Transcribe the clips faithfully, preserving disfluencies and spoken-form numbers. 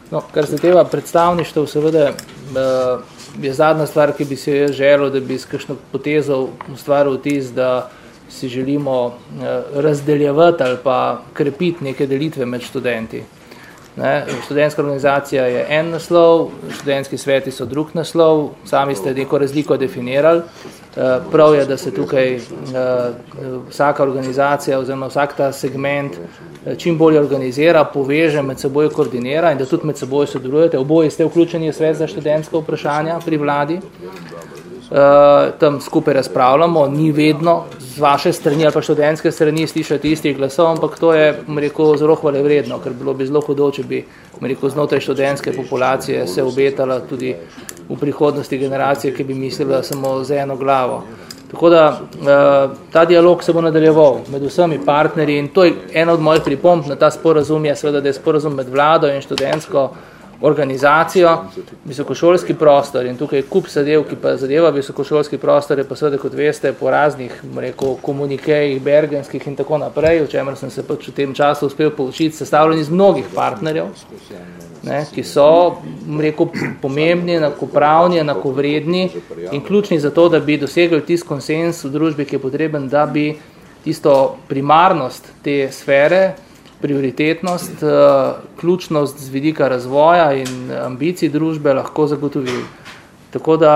No, kar se teva predstavništev, seveda je zadnja stvar, ki bi se jaz želel, da bi s kakšno potezo ustvaril vtis, da si želimo razdeljevati ali pa krepiti neke delitve med študenti. Ne, študentska organizacija je en naslov, študentski sveti so drug naslov, sami ste neko razliko definirali. Prav je, da se tukaj vsaka organizacija oziroma vsak ta segment čim bolje organizira, poveže, med seboj koordinira in da tudi med seboj sodelujete. Oboji ste vključeni v svet za študentska vprašanja pri vladi. Tam skupaj razpravljamo, ni vedno z vaše strani ali pa študentske strani slišati istih glasov, ampak to je, rekel, zelo hvalevredno, ker bilo bi zelo hudo, če bi, rekel, znotraj študentske populacije se obetala tudi v prihodnosti generacije, ki bi mislila samo z eno glavo. Tako da ta dialog se bo nadaljeval med vsemi partnerji in to je ena od mojih pripomb na ta sporazum je seveda, da je sporazum med vlado in študentsko organizacijo, visokošolski prostor in tukaj kup zadev, ki pa zadeva visokošolski prostor, je pa seveda, kot veste, po raznih, rekel, komunikejih, bergenskih in tako naprej, o čemer sem se pač v tem času uspel poučiti, sestavljeni iz mnogih partnerjev, ne, ki so, rekel, pomembni, enakopravni, enakovredni in ključni za to, da bi dosegli tisti konsens v družbi, ki je potreben, da bi tisto primarnost te sfere, prioritetnost, ključnost z vidika razvoja in ambicij družbe lahko zagotovili. Tako da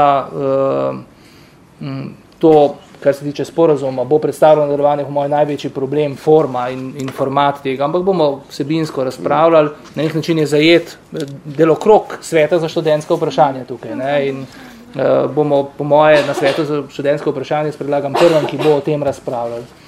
to, kar se tiče sporazuma, bo predstavljeno nadaljevanje moj največji problem, forma in, in format tega, ampak bomo vsebinsko razpravljali, na nek način je zajet delokrog sveta za študentsko vprašanje tukaj, ne, in bomo po moje na svetu za študentsko vprašanje s predlagam prvem, ki bo o tem razpravljali.